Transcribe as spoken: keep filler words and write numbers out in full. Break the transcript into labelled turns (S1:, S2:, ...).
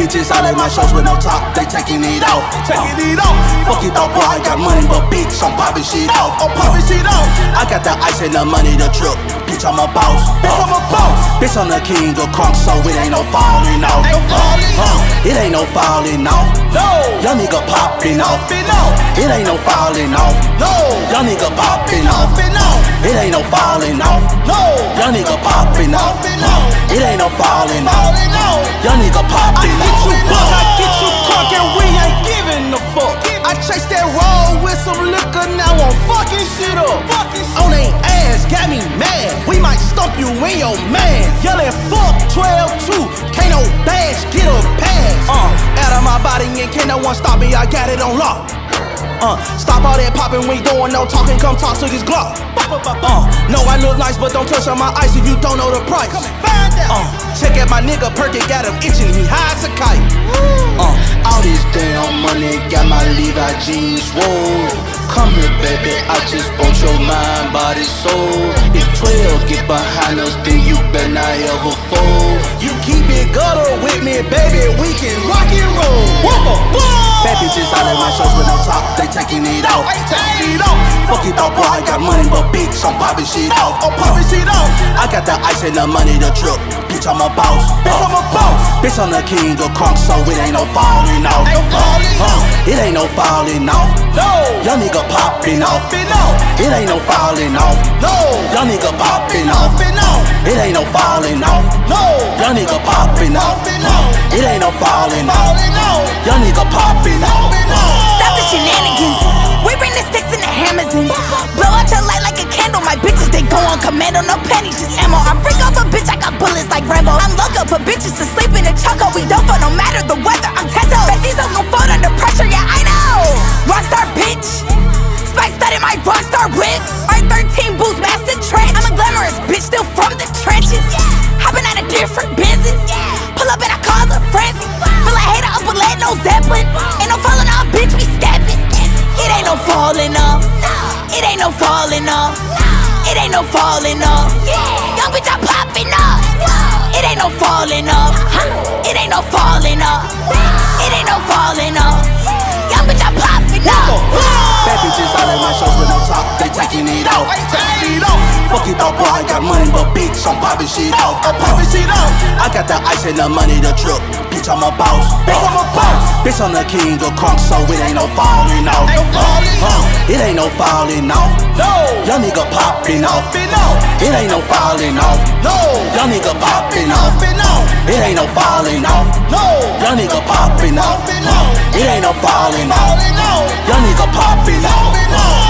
S1: bitches all at my shows with no top, they taking it off.
S2: Taking it off.
S1: Fuck you thought, boy, I got money, but bitch, I'm popping shit off.
S2: I'm popping shit off.
S1: I got the ice and the money, the truck. Bitch, I'm a boss.
S2: Bitch, I'm a boss.
S1: Bitch, I'm the king of crunk, so it ain't no falling off.
S2: Ain't no falling off.
S1: It ain't no falling off.
S2: No.
S1: Young nigga popping off.
S2: Popping off.
S1: It ain't no falling off.
S2: No.
S1: Young nigga popping off.
S2: Popping off.
S1: It ain't no falling off.
S2: No.
S1: Young nigga popping off.
S2: Popping off.
S1: It ain't no falling off.
S2: Falling off.
S1: Young nigga popping
S2: I get
S1: off.
S2: you buck, I get you crunk, and we ain't giving a fuck. I chase that roll with some liquor, now I'm fucking shit up. On they ass, got me mad. We might stomp you in your man. Yelling fuck twelve two, can't no bash, get a pass. Uh, out of my body and can't no one stop me, I got it on lock. Uh, stop all that popping, we ain't doing no talking, come talk to this Glock. Uh, know I look nice, but don't touch on my ice if you don't know the price. Uh, check out my nigga Perky, got him itching, he high as a kite.
S1: Uh, all this damn money got my Levi jeans swole. Come here, baby, I just want your mind, body, soul. If twelve get behind us, then you better not ever fold.
S2: You keep it gutter with me, baby, we can rock and roll. Whoa,
S1: bad bitches all at my shows with no top, they taking it off.
S2: Taking it off.
S1: Fuck you thought, boy, I got money, but bitch, I'm popping shit off.
S2: I'm popping shit off.
S1: I got the ice and the money, the truck. Bitch, I'm a boss.
S2: Bitch, I'm a boss.
S1: Bitch, I'm the king of crunk, so it ain't no falling off.
S2: Ain't falling off.
S1: It ain't no falling off.
S2: No.
S1: Young nigga popping off.
S2: Popping off.
S1: It ain't no falling off.
S2: No.
S1: Young nigga popping off.
S2: Popping off.
S1: It ain't no falling off.
S2: No.
S1: Young nigga popping off.
S2: Popping off.
S1: It ain't no falling off.
S2: Falling off.
S1: Young nigga popping off.
S3: Stop the shenanigans. We bring the sticks and the hammers in. Blow out your light like a candle. My bitches, they go on commando. No pennies, just ammo. I freak off a bitch, I got bullets like Rambo. I'm loco for bitches to sleep in the choco. We don't fall no matter the weather. I'm Teto. Bet these hoes gon' fold under pressure, yeah, I know. Rockstar bitch. Spike studded my rockstar whip. R thirteen boost master trench. I'm a glamorous bitch, still from the trenches. Hopping out of different business. Pull up and I cause a frenzy. Feel like hater up with lead, no Zeppelin. Ain't no falling off, bitch, we steppin'. It ain't no falling off. It ain't no falling off. It ain't no falling off. Young bitch, I'm popping off. It ain't no falling off. It ain't no falling off. It ain't no falling off. Young bitch, I'm popping off.
S1: Bad bitches all at my shows with no top, they taking it off.
S2: Taking it off.
S1: Fuck you thought, boy, I got money, but bitch, I'm popping shit off.
S2: I'm popping shit off.
S1: I got the ice and the money, the truck. Bitch, I'm a boss.
S2: Bitch, I'm a boss.
S1: Bitch, I'm the king of crunk, so it ain't no falling off.
S2: Ain't falling off.
S1: It ain't no falling off.
S2: No.
S1: Young nigga popping off.
S2: Popping off.
S1: It ain't no falling off.
S2: No.
S1: Young nigga popping off.
S2: Popping off.
S1: It ain't no falling off.
S2: No.
S1: Young nigga popping off.
S2: Popping off.
S1: It ain't no falling off.
S2: Falling off.
S1: Young nigga popping off.
S2: Popping off.